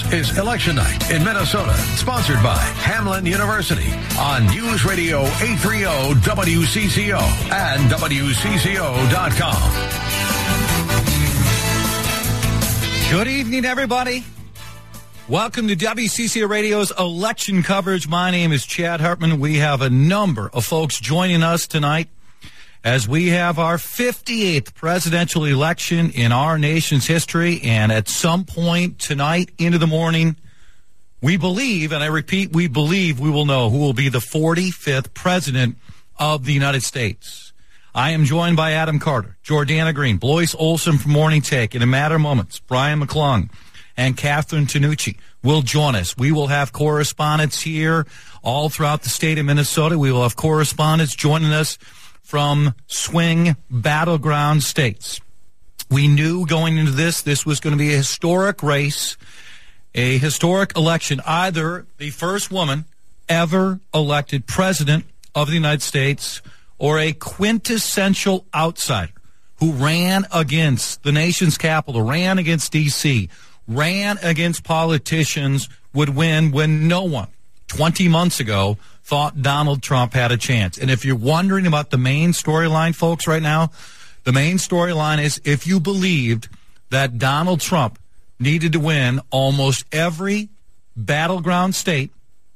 is Election Night in Minnesota, sponsored by Hamline University on News Radio 830 WCCO and WCCO.com. Good evening, everybody. Welcome to WCCO Radio's election coverage. My name is Chad Hartman. We have a number of folks joining us tonight as we have our 58th presidential election in our nation's history. And at some point tonight into the morning, we believe, and I repeat, we believe we will know who will be the 45th president of the United States. I am joined by Adam Carter, Jordana Green, Blois Olson from Morning Take. In a matter of moments, Brian McClung and Catherine Tanucci will join us. We will have correspondents here all throughout the state of Minnesota. We will have correspondents joining us from swing battleground states. We knew going into this was going to be a historic race, a historic election. Either the first woman ever elected president of the United States or a quintessential outsider who ran against the nation's capital, ran against D.C., ran against politicians would win when no one 20 months ago thought Donald Trump had a chance. And if you're wondering about the main storyline, folks, right now, the main storyline is if you believed that Donald Trump needed to win almost every battleground state,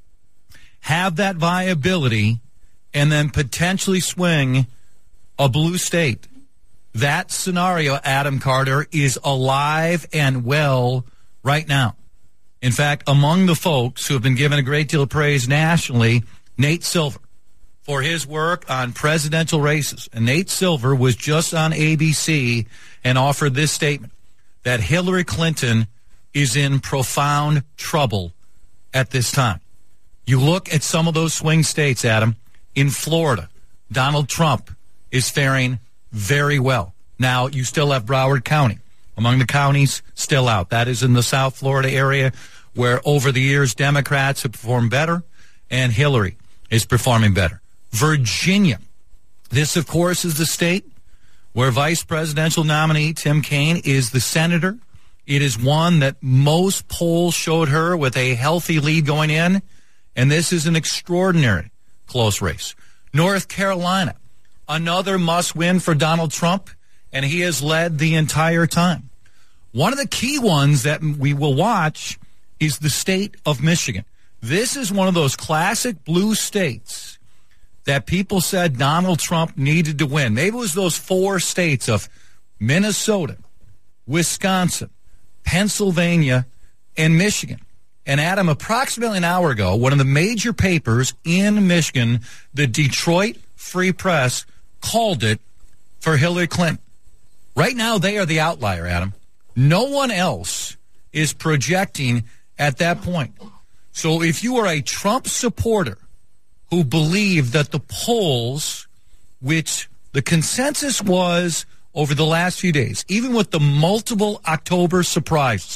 have that viability, and then potentially swing a blue state, that scenario, Adam Carter, is alive and well right now. In fact, among the folks who have been given a great deal of praise nationally, Nate Silver, for his work on presidential races. And Nate Silver was just on ABC and offered this statement, that Hillary Clinton is in profound trouble at this time. You look at some of those swing states, Adam. In Florida, Donald Trump is faring very well. Now, you still have Broward County among the counties still out. That is in the South Florida area where over the years Democrats have performed better and Hillary is performing better. Virginia, this, of course, is the state where vice presidential nominee Tim Kaine is the senator. It is one that most polls showed her with a healthy lead going in, and this is an extraordinary close race. North Carolina, another must-win for Donald Trump, and he has led the entire time. One of the key ones that we will watch is the state of Michigan. This is one of those classic blue states that people said Donald Trump needed to win. Maybe it was those four states of Minnesota, Wisconsin, Pennsylvania, and Michigan. And Adam, approximately an hour ago, one of the major papers in Michigan, the Detroit Free Press, called it for Hillary Clinton. Right now, they are the outlier, Adam. No one else is projecting at that point. So if you are a Trump supporter who believed that the polls, which the consensus was over the last few days, even with the multiple October surprises,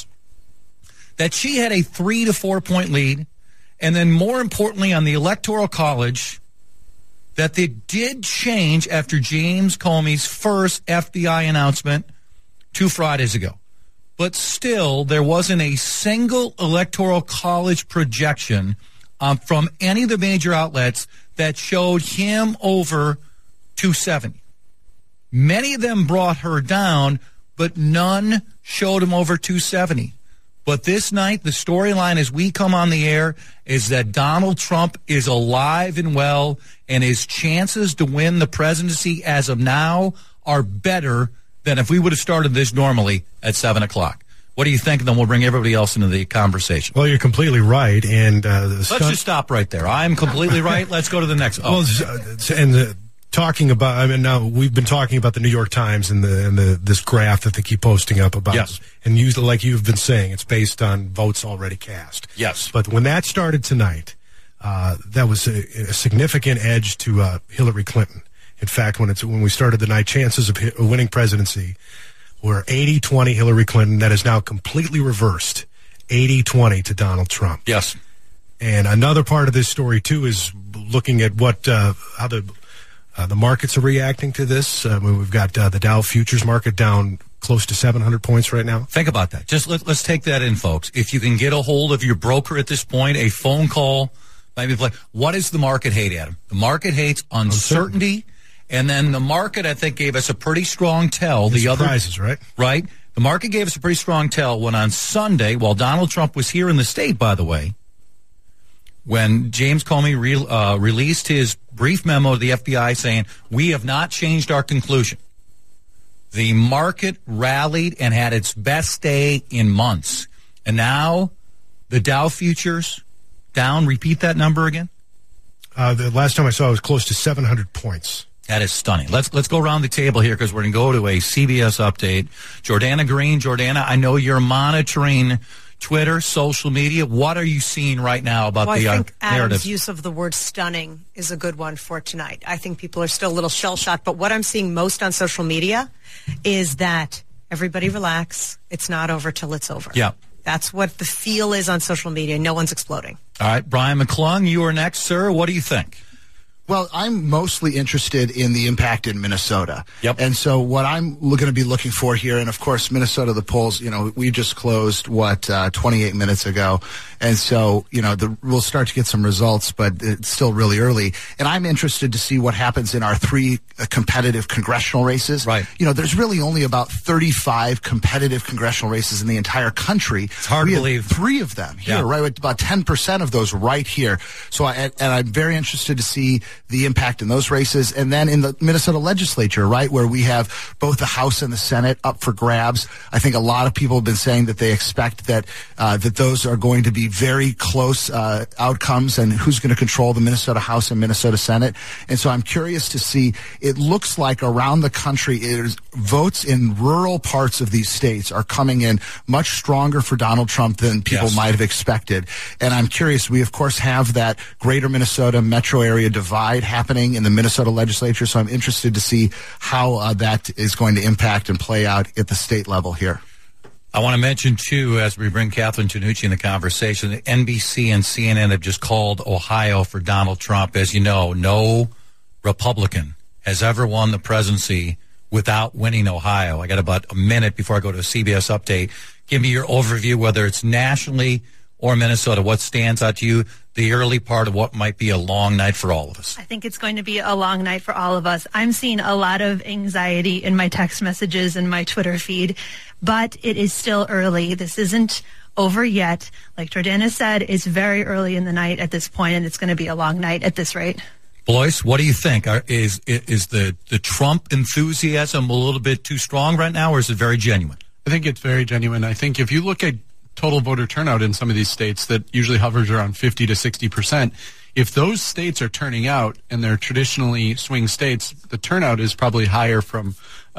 that she had a 3 to 4 point lead, and then more importantly on the Electoral College, that they did change after James Comey's first FBI announcement 2 Fridays ago. But still, there wasn't a single Electoral College projection from any of the major outlets that showed him over 270. Many of them brought her down, but none showed him over 270. But this night, the storyline as we come on the air is that Donald Trump is alive and well, and his chances to win the presidency as of now are better than if we would have started this normally at 7 o'clock. What do you think? And then we'll bring everybody else into the conversation. Well, you're completely right. And let's just stop right there. I'm completely right. Let's go to the next. Oh. Well, talking about, I mean, now we've been talking about the New York Times and this graph that they keep posting up about. Yes. And usually, like you've been saying, it's based on votes already cast. Yes. But when that started tonight, that was a significant edge to Hillary Clinton. In fact, when we started the night, chances of winning presidency were 80-20 Hillary Clinton. That is now completely reversed, 80-20 to Donald Trump. Yes. And another part of this story, too, is looking at how the markets are reacting to this. We've got the Dow futures market down close to 700 points right now. Think about that. Just let's take that in, folks. If you can get a hold of your broker at this point, a phone call, maybe play. What does the market hate, Adam? The market hates uncertainty. And then the market, I think, gave us a pretty strong tell. The surprises, right? Right. The market gave us a pretty strong tell when on Sunday, while Donald Trump was here in the state, by the way, when James Comey released his brief memo to the FBI saying, we have not changed our conclusion. The market rallied and had its best day in months. And now the Dow futures down. Repeat that number again. The last time I saw it was close to 700 points. That is stunning. Let's go around the table here because we're going to go to a CBS update. Jordana Green. Jordana, I know you're monitoring Twitter, social media. What are you seeing right now about the narrative? I think Adam's narrative? Use of the word stunning is a good one for tonight. I think people are still a little shell-shocked, but what I'm seeing most on social media is that everybody relax. It's not over till it's over. Yeah. That's what the feel is on social media. No one's exploding. All right, Brian McClung, you are next, sir. What do you think? Well, I'm mostly interested in the impact in Minnesota. Yep. And so what I'm going to be looking for here, and of course, Minnesota, the polls, we just closed, 28 minutes ago. And so, we'll start to get some results, but it's still really early. And I'm interested to see what happens in our 3 competitive congressional races. Right. There's really only about 35 competitive congressional races in the entire country. It's hard to believe. 3 of them here, right? With about 10% of those right here. So I'm very interested to see the impact in those races. And then in the Minnesota legislature, right, where we have both the House and the Senate up for grabs. I think a lot of people have been saying that they expect that those are going to be very close outcomes, and who's going to control the Minnesota House and Minnesota Senate. And so I'm curious to see, it looks like around the country, votes in rural parts of these states are coming in much stronger for Donald Trump than people might have expected. And I'm curious, we of course have that greater Minnesota metro area divide happening in the Minnesota legislature, so I'm interested to see how that is going to impact and play out at the state level here. I want to mention, too, as we bring Catherine Tanucci in the conversation, that NBC and CNN have just called Ohio for Donald Trump. As you know, no Republican has ever won the presidency without winning Ohio. I got about a minute before I go to a CBS update. Give me your overview, whether it's nationally or Minnesota. What stands out to you, the early part of what might be a long night for all of us? I think it's going to be a long night for all of us. I'm seeing a lot of anxiety in my text messages and my Twitter feed, but it is still early. This isn't over yet. Like Jordana said, it's very early in the night at this point, and it's going to be a long night at this rate. Blois, what do you think? Is the Trump enthusiasm a little bit too strong right now, or is it very genuine? I think it's very genuine. I think if you look at total voter turnout in some of these states that usually hovers around 50 to 60%, if those states are turning out and they're traditionally swing states, the turnout is probably higher from,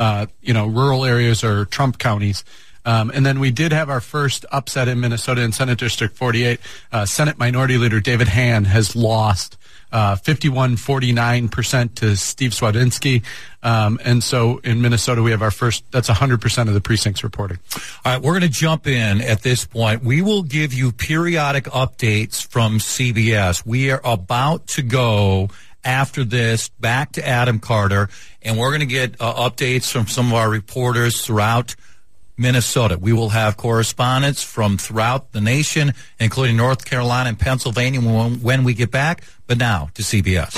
rural areas or Trump counties. And then we did have our first upset in Minnesota in Senate District 48. Senate Minority Leader David Hann has lost 51-49% to Steve Swedzinski. And so in Minnesota, we have our first, that's 100% of the precincts reporting. All right, we're going to jump in at this point. We will give you periodic updates from CBS. We are about to go after this back to Adam Carter, and we're going to get updates from some of our reporters throughout Minnesota. We will have correspondents from throughout the nation, including North Carolina and Pennsylvania when we get back. But now to CBS.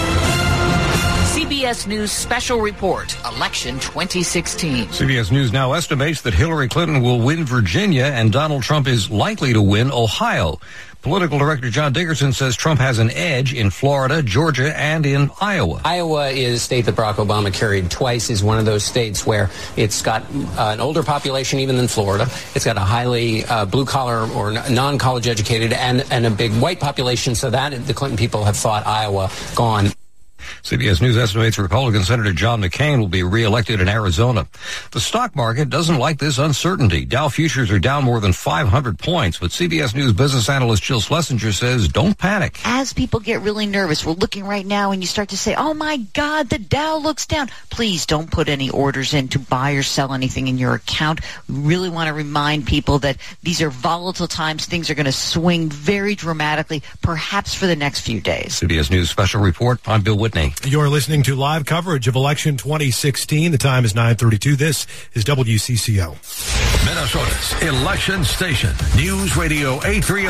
CBS News Special Report, Election 2016. CBS News now estimates that Hillary Clinton will win Virginia and Donald Trump is likely to win Ohio. Political director John Dickerson says Trump has an edge in Florida, Georgia, and in Iowa. Iowa is a state that Barack Obama carried twice, is one of those states where it's got an older population even than Florida. It's got a highly blue-collar or non-college educated and a big white population, so that the Clinton people have thought Iowa gone. CBS News estimates Republican Senator John McCain will be reelected in Arizona. The stock market doesn't like this uncertainty. Dow futures are down more than 500 points, but CBS News business analyst Jill Schlesinger says don't panic. As people get really nervous, we're looking right now and you start to say, oh my God, the Dow looks down. Please don't put any orders in to buy or sell anything in your account. We really want to remind people that these are volatile times. Things are going to swing very dramatically, perhaps for the next few days. CBS News special report. I'm Bill Whitney. Whitney. You're listening to live coverage of Election 2016. The time is 9:32. This is WCCO. Minnesota's election station, News Radio 830,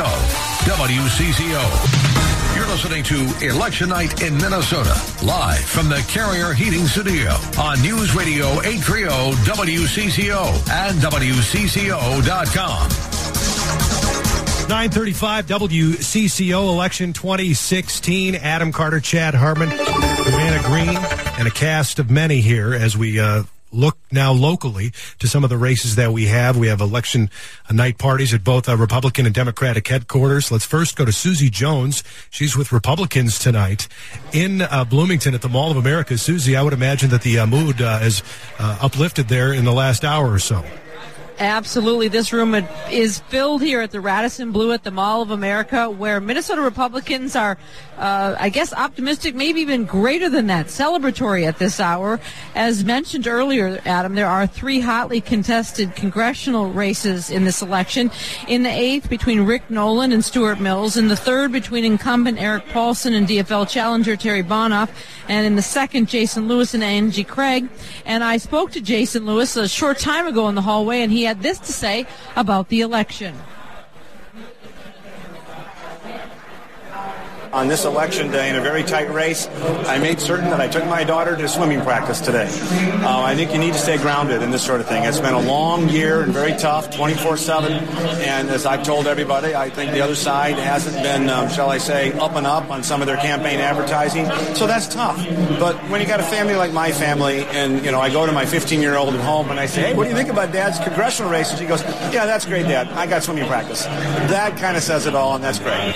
WCCO. You're listening to Election Night in Minnesota, live from the Carrier Heating Studio on News Radio 830, WCCO and WCCO.com. 9:35 WCCO Election 2016. Adam Carter, Chad Hartman, Savannah Green, and a cast of many here as we look now locally to some of the races that we have. We have election night parties at both Republican and Democratic headquarters. Let's first go to Susie Jones. She's with Republicans tonight in Bloomington at the Mall of America. Susie, I would imagine that the mood is uplifted there in the last hour or so. Absolutely. This room is filled here at the Radisson Blu at the Mall of America, where Minnesota Republicans are, I guess, optimistic, maybe even greater than that, celebratory at this hour. As mentioned earlier, Adam, there are 3 hotly contested congressional races in this election. In the 8th, between Rick Nolan and Stuart Mills. In the 3rd, between incumbent Eric Paulson and DFL challenger Terry Bonoff. And in the 2nd, Jason Lewis and Angie Craig. And I spoke to Jason Lewis a short time ago in the hallway, and he had this to say about the election. On this election day in a very tight race, I made certain that I took my daughter to swimming practice today. I think you need to stay grounded in this sort of thing. It's been a long year and very tough, 24/7. And as I've told everybody, I think the other side hasn't been, shall I say, up and up on some of their campaign advertising. So that's tough. But when you got a family like my family, and, you know, I go to my 15-year-old at home and I say, hey, what do you think about Dad's congressional races? He goes, yeah, that's great, Dad. I got swimming practice. That kind of says it all, and that's great.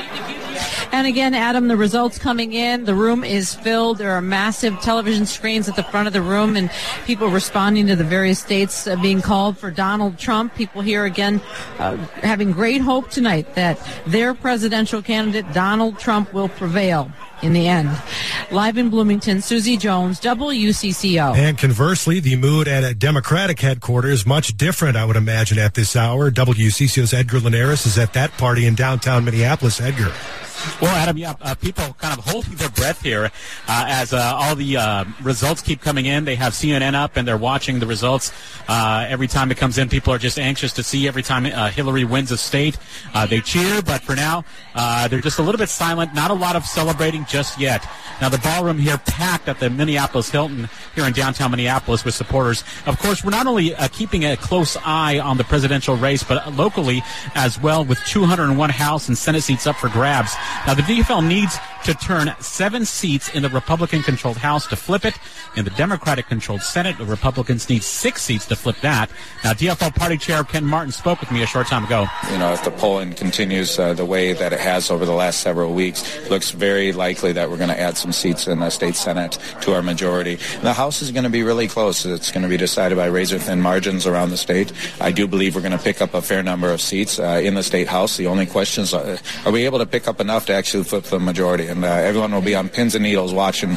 And again, Adam, the results coming in, the room is filled. There are massive television screens at the front of the room and people responding to the various states being called for Donald Trump. People here again having great hope tonight that their presidential candidate, Donald Trump, will prevail in the end. Live in Bloomington, Susie Jones, WCCO. And conversely, the mood at a Democratic headquarters is much different, I would imagine, at this hour. WCCO's Edgar Linares is at that party in downtown Minneapolis. Edgar. Well, Adam, people kind of holding their breath here as all the results keep coming in. They have CNN up, and they're watching the results. Every time it comes in, people are just anxious to see. Every time Hillary wins a state, they cheer. But for now, they're just a little bit silent. Not a lot of celebrating just yet. Now, the ballroom here packed at the Minneapolis Hilton here in downtown Minneapolis with supporters. Of course, we're not only keeping a close eye on the presidential race, but locally as well, with 201 House and Senate seats up for grabs. Now, the DFL needs to turn 7 seats in the Republican-controlled House to flip it. In the Democratic-controlled Senate, the Republicans need 6 seats to flip that. Now, DFL Party Chair Ken Martin spoke with me a short time ago. You know, if the polling continues the way that it has over the last several weeks, it looks very likely that we're going to add some seats in the state Senate to our majority. The House is going to be really close. It's going to be decided by razor-thin margins around the state. I do believe we're going to pick up a fair number of seats in the state House. The only question is, are we able to pick up enough to actually flip the majority? And everyone will be on pins and needles watching.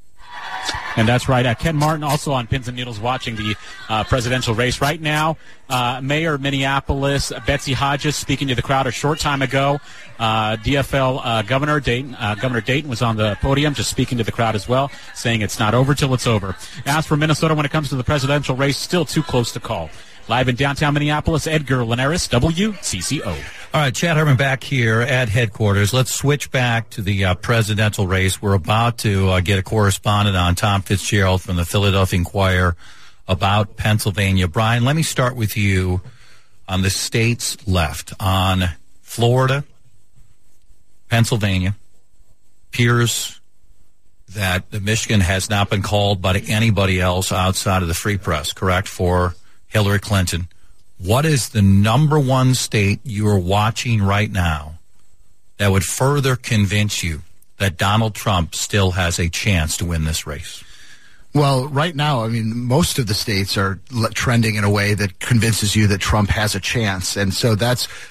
And that's right. Ken Martin also on pins and needles watching the presidential race. Right now, Mayor of Minneapolis, Betsy Hodges, speaking to the crowd a short time ago. DFL Governor Dayton was on the podium just speaking to the crowd as well, saying it's not over till it's over. As for Minnesota, when it comes to the presidential race, still too close to call. Live in downtown Minneapolis, Edgar Linares, WCCO. All right, Chad Hartman back here at headquarters. Let's switch back to the presidential race. We're about to get a correspondent on, Tom Fitzgerald from the Philadelphia Inquirer, about Pennsylvania. Brian, let me start with you on the states left. On Florida, Pennsylvania, appears that Michigan has not been called by anybody else outside of the Free Press, correct, for Hillary Clinton. What is the number one state you are watching right now that would further convince you that Donald Trump still has a chance to win this race? Well, right now, I mean, most of the states are trending in a way that convinces you that Trump has a chance. And so that's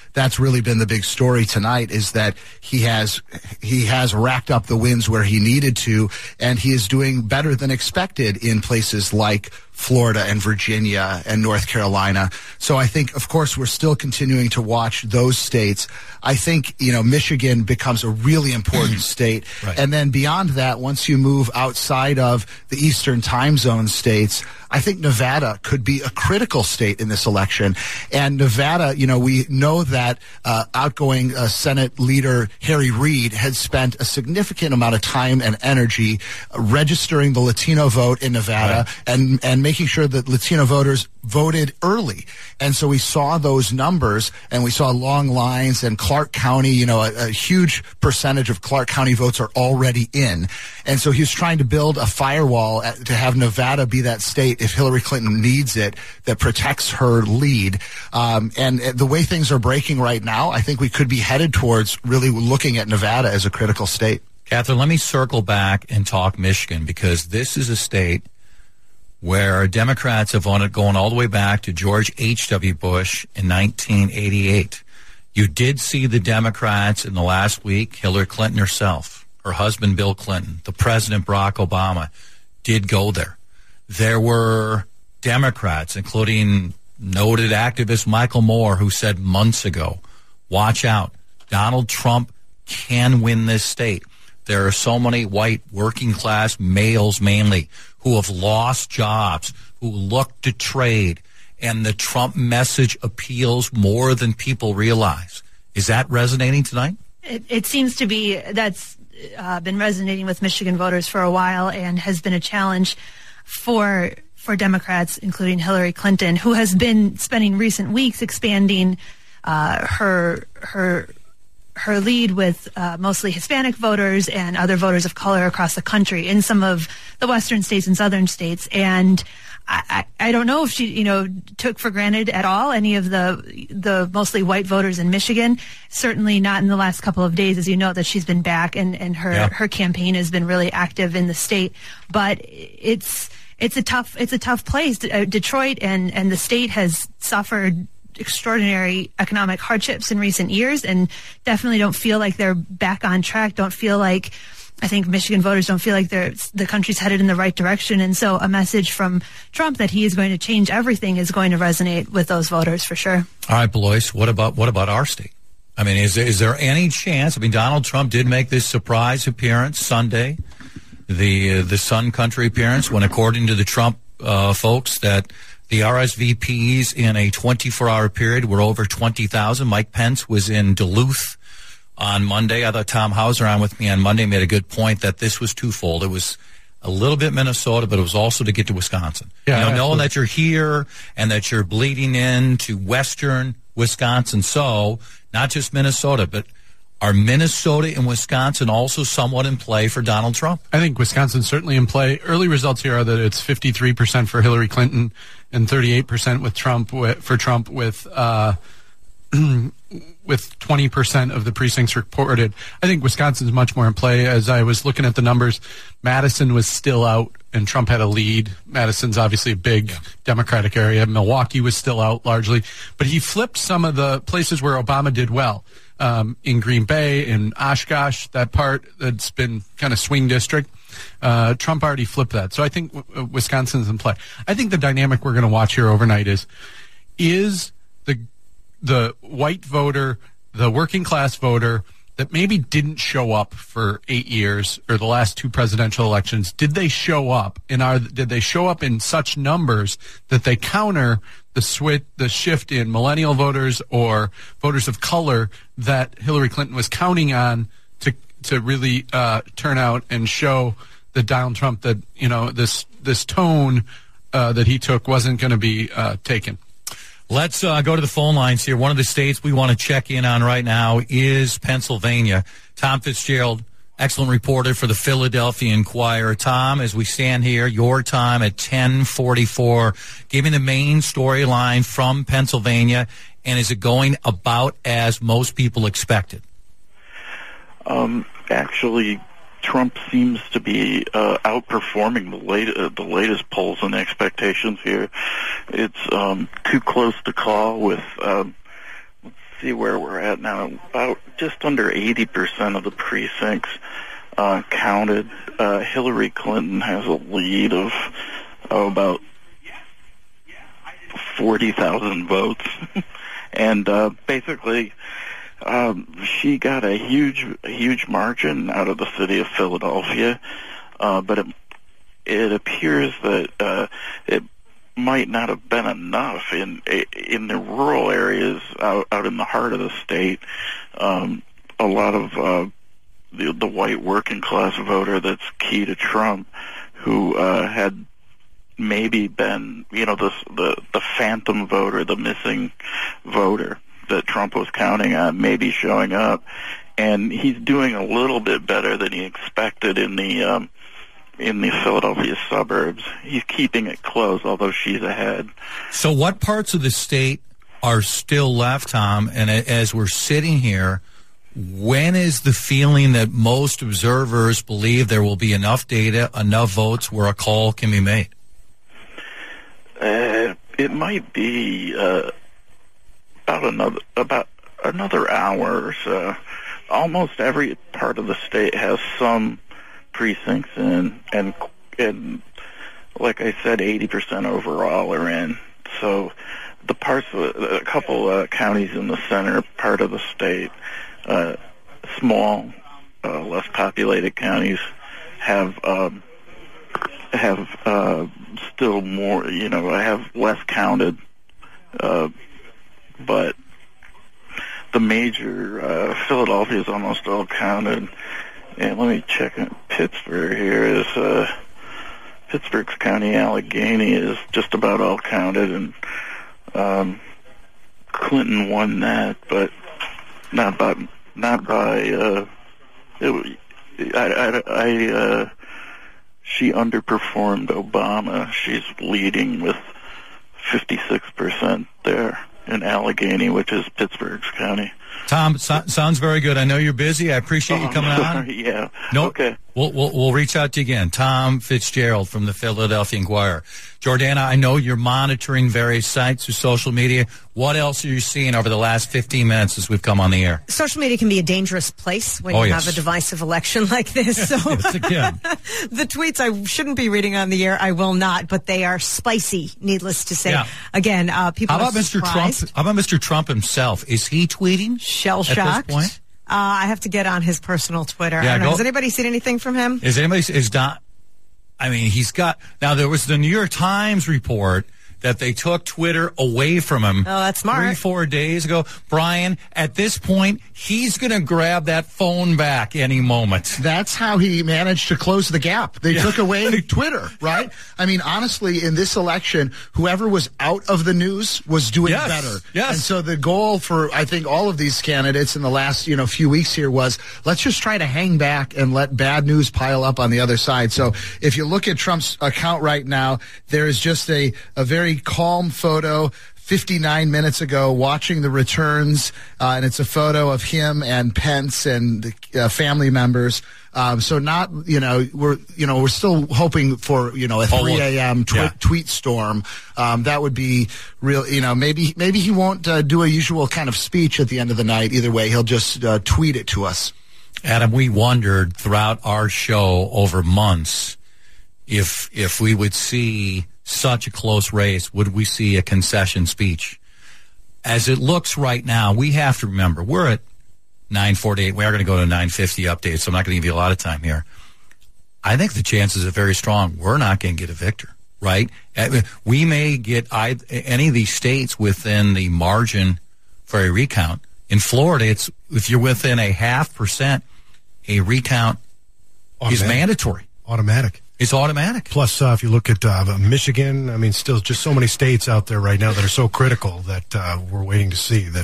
that's really been the big story tonight, is that he has racked up the wins where he needed to, and he is doing better than expected in places like Florida and Virginia and North Carolina. So I think, of course, we're still continuing to watch those states. I think, Michigan becomes a really important state. Right. And then beyond that, once you move outside of the Eastern time zone states, I think Nevada could be a critical state in this election. And Nevada, we know that outgoing Senate leader Harry Reid had spent a significant amount of time and energy registering the Latino vote in Nevada, right, and making sure that Latino voters voted early. And so we saw those numbers, and we saw long lines, and Clark County, a huge percentage of Clark County votes are already in. And so he was trying to build a firewall to have Nevada be that state, if Hillary Clinton needs it, that protects her lead. And the way things are breaking right now, I think we could be headed towards really looking at Nevada as a critical state. Catherine, let me circle back and talk Michigan, because this is a state where Democrats have won it going all the way back to George H.W. Bush in 1988. You did see the Democrats in the last week. Hillary Clinton herself, her husband Bill Clinton, the President Barack Obama did go there. There were Democrats, including noted activist Michael Moore, who said months ago, watch out, Donald Trump can win this state. There are so many white working class males mainly who have lost jobs, who look to trade, and the Trump message appeals more than people realize. Is that resonating tonight? It seems to be. That's been resonating with Michigan voters for a while, and has been a challenge for Democrats, including Hillary Clinton, who has been spending recent weeks expanding her lead with mostly Hispanic voters and other voters of color across the country in some of the western states and southern states. And I don't know if she, took for granted at all any of the mostly white voters in Michigan. Certainly not in the last couple of days, as you know, that she's been back and her campaign has been really active in the state. But it's a tough place. Detroit and the state has suffered extraordinary economic hardships in recent years, and definitely don't feel like they're back on track. I think Michigan voters don't feel like the country's headed in the right direction. And so a message from Trump that he is going to change everything is going to resonate with those voters for sure. All right, Belois, what about our state? I mean, is there any chance? I mean, Donald Trump did make this surprise appearance Sunday, the Sun Country appearance, when according to the Trump folks that the RSVPs in a 24-hour period were over 20,000. Mike Pence was in Duluth on Monday. I thought Tom Hauser on with me on Monday made a good point that this was twofold. It was a little bit Minnesota, but it was also to get to Wisconsin. Yeah, knowing that you're here and that you're bleeding into western Wisconsin. So not just Minnesota, but are Minnesota and Wisconsin also somewhat in play for Donald Trump? I think Wisconsin's certainly in play. Early results here are that it's 53% for Hillary Clinton and 38% with Trump, with 20% of the precincts reported. I think Wisconsin's much more in play. As I was looking at the numbers, Madison was still out and Trump had a lead. Madison's obviously a big Democratic area. Milwaukee was still out largely, but he flipped some of the places where Obama did well. In Green Bay, in Oshkosh, that part that's been kind of swing district. Trump already flipped that. So I think Wisconsin's in play. I think the dynamic we're going to watch here overnight is the white voter, the working class voter that maybe didn't show up for 8 years or the last two presidential elections, did they show up? And did they show up in such numbers that they counter the shift in millennial voters or voters of color that Hillary Clinton was counting on to really turn out and show that Donald Trump that this tone that he took wasn't going to be taken. Let's go to the phone lines here. One of the states we want to check in on right now is Pennsylvania. Tom Fitzgerald, excellent reporter for the Philadelphia Inquirer. Tom, as we stand here, your time at 10:44, giving the main storyline from Pennsylvania, and is it going about as most people expected? Actually, Trump seems to be outperforming the latest polls and expectations here. It's too close to call with see where we're at now. About just under 80% of the precincts counted. Hillary Clinton has a lead of about 40,000 votes. And basically, she got a huge margin out of the city of Philadelphia, but it appears that it might not have been enough in the rural areas out in the heart of the state. A lot of the white working class voter that's key to Trump, who had maybe been, the phantom voter, the missing voter that Trump was counting on, maybe showing up, and he's doing a little bit better than he expected in the Philadelphia suburbs. He's keeping it close, although she's ahead. So what parts of the state are still left, Tom? And as we're sitting here, when is the feeling that most observers believe there will be enough data, enough votes where a call can be made? It might be about another hour or so. Almost every part of the state has some precincts and like I said, 80% overall are in. So the parts of a couple counties in the center part of the state, small, less populated counties have still more, have less counted, but the major Philadelphia is almost all counted. And let me check on Pittsburgh here. Is Pittsburgh's County Allegheny is just about all counted, and Clinton won that, but not by. She underperformed Obama. She's leading with 56% there in Allegheny, which is Pittsburgh's county. Tom, sounds very good. I know you're busy. I appreciate you coming on. Yeah. No, okay. We'll reach out to you again. Tom Fitzgerald from the Philadelphia Inquirer. Jordana, I know you're monitoring various sites through social media. What else are you seeing over the last 15 minutes as we've come on the air? Social media can be a dangerous place when you have a divisive election like this. So yes, again. The tweets I shouldn't be reading on the air, I will not, but they are spicy, needless to say. Yeah. Again, people How about are Mr. surprised. Trump? How about Mr. Trump himself? Is he tweeting? Shell-shocked. At this point? I have to get on his personal Twitter. Yeah, Has anybody seen anything from him? He's got, now there was the New York Times report that they took Twitter away from him. Oh, that's smart. 3-4 days ago. Brian, at this point, he's going to grab that phone back any moment. That's how he managed to close the gap. They took away Twitter, right? I mean, honestly, in this election, whoever was out of the news was doing better. Yes. And so the goal for, I think, all of these candidates in the last, few weeks here was, let's just try to hang back and let bad news pile up on the other side. So if you look at Trump's account right now, there is just a very calm photo 59 minutes ago watching the returns, and it's a photo of him and Pence and family members. So not, we're still hoping for, a 3 a.m. tweet storm. That would be real, maybe he won't do a usual kind of speech at the end of the night. Either way, he'll just tweet it to us. Adam, we wondered throughout our show over months if we would see such a close race, would we see a concession speech? As it looks right now, we have to remember, we're at 9:48. We are going to go to 9:50 update, so I'm not going to give you a lot of time here. I think the chances are very strong we're not going to get a victor, right? We may get any of these states within the margin for a recount. In Florida, it's if you're within 0.5%, a recount is mandatory. Automatic. It's automatic. Plus, if you look at Michigan, still just so many states out there right now that are so critical that we're waiting to see that,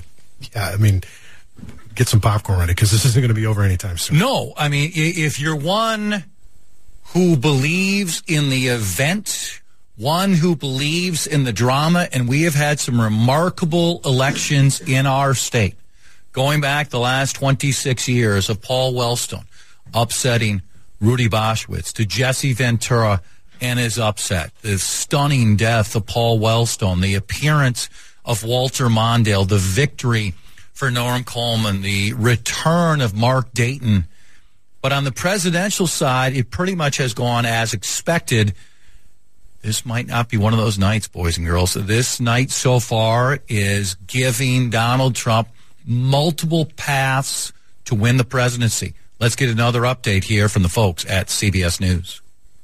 get some popcorn ready because this isn't going to be over anytime soon. No, if you're one who believes in the event, one who believes in the drama, and we have had some remarkable elections in our state, going back the last 26 years of Paul Wellstone upsetting Rudy Boschwitz, to Jesse Ventura and his upset, the stunning death of Paul Wellstone, the appearance of Walter Mondale, the victory for Norm Coleman, the return of Mark Dayton. But on the presidential side, it pretty much has gone as expected. This might not be one of those nights, boys and girls. This night so far is giving Donald Trump multiple paths to win the presidency. Let's get another update here from the folks at CBS News.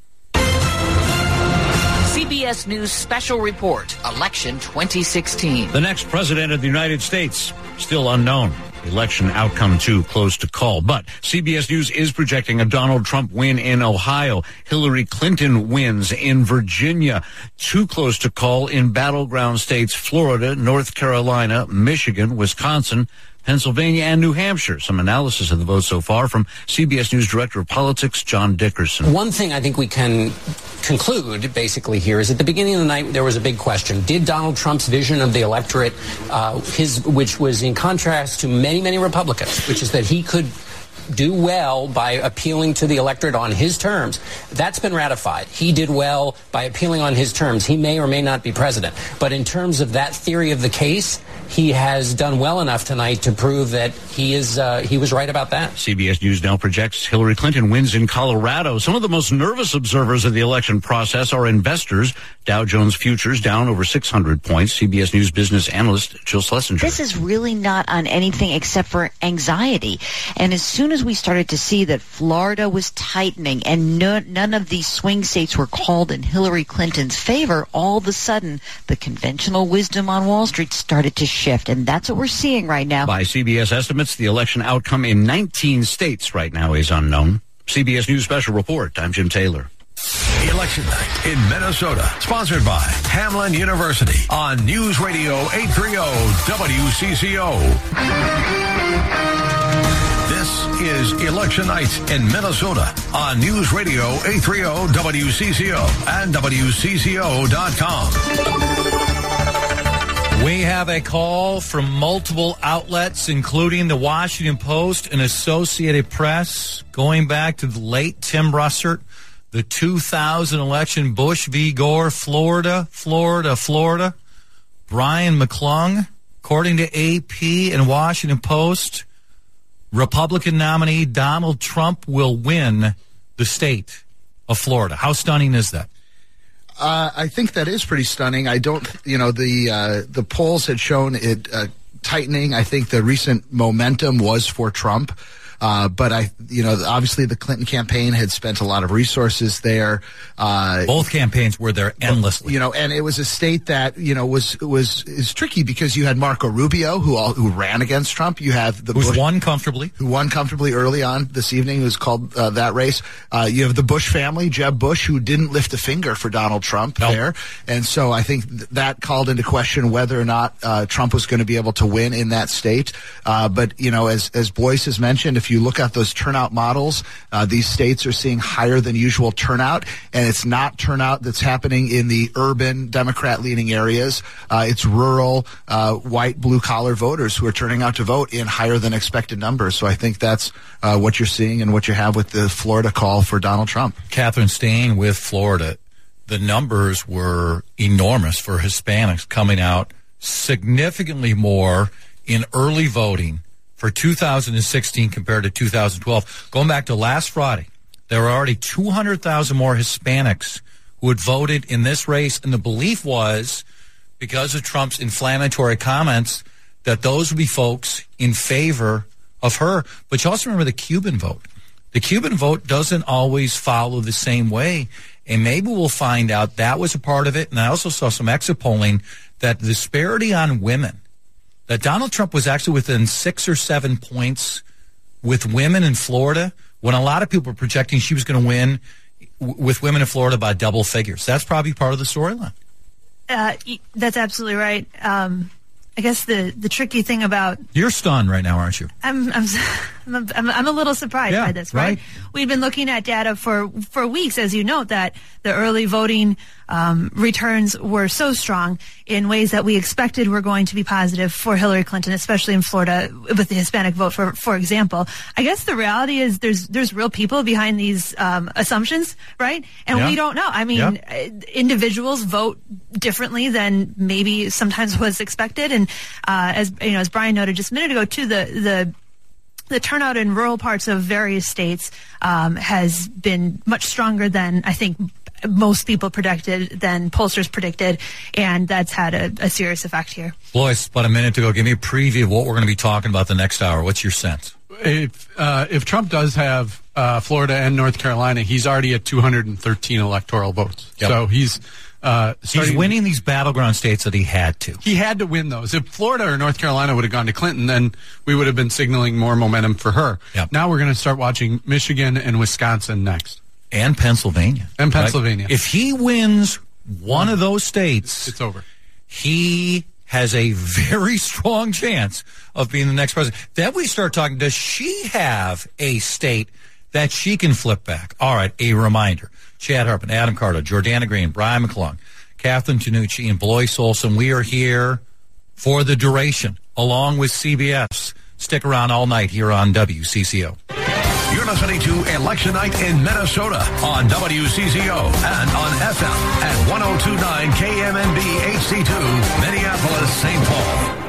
CBS News Special Report, Election 2016. The next president of the United States, still unknown. Election outcome too close to call. But CBS News is projecting a Donald Trump win in Ohio. Hillary Clinton wins in Virginia. Too close to call in battleground states Florida, North Carolina, Michigan, Wisconsin, Pennsylvania, and New Hampshire. Some analysis of the vote so far from CBS News Director of Politics, John Dickerson. One thing I think we can conclude basically here is at the beginning of the night there was a big question. Did Donald Trump's vision of the electorate, which was in contrast to many Republicans, which is that he could do well by appealing to the electorate on his terms. That's been ratified. He did well by appealing on his terms. He may or may not be president. But in terms of that theory of the case, he has done well enough tonight to prove that he was right about that. CBS News now projects Hillary Clinton wins in Colorado. Some of the most nervous observers of the election process are investors. Dow Jones futures down over 600 points. CBS News business analyst Jill Schlesinger. This is really not on anything except for anxiety. And as soon as we started to see that Florida was tightening and none of these swing states were called in Hillary Clinton's favor, all of a sudden the conventional wisdom on Wall Street started to shift. And that's what we're seeing right now. By CBS estimates, the election outcome in 19 states right now is unknown. CBS News Special Report. I'm Jim Taylor. Election night in Minnesota, sponsored by Hamline University on News Radio 830 WCCO. This is Election Night in Minnesota on News Radio 830 WCCO and WCCO.com. We have a call from multiple outlets, including the Washington Post and Associated Press, going back to the late Tim Russert, the 2000 election, Bush v. Gore, Florida. Brian McClung, according to AP and Washington Post, Republican nominee Donald Trump will win the state of Florida. How stunning is that? I think that is pretty stunning. I don't, the polls had shown it tightening. I think the recent momentum was for Trump. But obviously the Clinton campaign had spent a lot of resources there. Both campaigns were there endlessly. And it was a state that, is tricky because you had Marco Rubio who ran against Trump. You have the who won comfortably early on this evening. It was called that race. You have the Bush family, Jeb Bush, who didn't lift a finger for Donald Trump there. And so I think that called into question whether or not Trump was going to be able to win in that state. But as Boyce has mentioned, if you look at those turnout models, these states are seeing higher than usual turnout, and it's not turnout that's happening in the urban Democrat-leaning areas. It's rural, white, blue-collar voters who are turning out to vote in higher than expected numbers. So I think that's what you're seeing and what you have with the Florida call for Donald Trump. Catherine, staying with Florida, the numbers were enormous for Hispanics coming out, significantly more in early voting for 2016 compared to 2012. Going back to last Friday, there were already 200,000 more Hispanics who had voted in this race, and the belief was, because of Trump's inflammatory comments, that those would be folks in favor of her. But you also remember the Cuban vote. The Cuban vote doesn't always follow the same way, and maybe we'll find out that was a part of it. And I also saw some exit polling that the disparity on women, that Donald Trump was actually within 6 or 7 points with women in Florida, when a lot of people were projecting she was going to win with women in Florida by double figures. That's probably part of the storyline. That's absolutely right. I guess the tricky thing about... You're stunned right now, aren't you? I'm I'm a little surprised by this, right? We've been looking at data for weeks, as you note, that the early voting returns were so strong in ways that we expected were going to be positive for Hillary Clinton, especially in Florida with the Hispanic vote, for example. I guess the reality is there's real people behind these assumptions, right? And we don't know. I mean, individuals vote differently than maybe sometimes was expected. And as Brian noted just a minute ago, too, the turnout in rural parts of various states has been much stronger than I think most people predicted, than pollsters predicted, and that's had a serious effect here. Blois, about a minute to go. Give me a preview of what we're going to be talking about the next hour. What's your sense? If Trump does have Florida and North Carolina, he's already at 213 electoral votes. Yep. So he's winning these battleground states that he had to. He had to win those. If Florida or North Carolina would have gone to Clinton, then we would have been signaling more momentum for her. Yep. Now we're going to start watching Michigan and Wisconsin next. And Pennsylvania. Right? If he wins one of those states, it's over. He has a very strong chance of being the next president. Then we start talking, does she have a state that she can flip back? All right, a reminder. Chad Hartman, Adam Carter, Jordana Green, Brian McClung, Catherine Tanucci, and Blois Olson. We are here for the duration, along with CBS. Stick around all night here on WCCO. You're listening to Election Night in Minnesota on WCCO and on FM at 102.9 KMNB HD2, Minneapolis, St. Paul.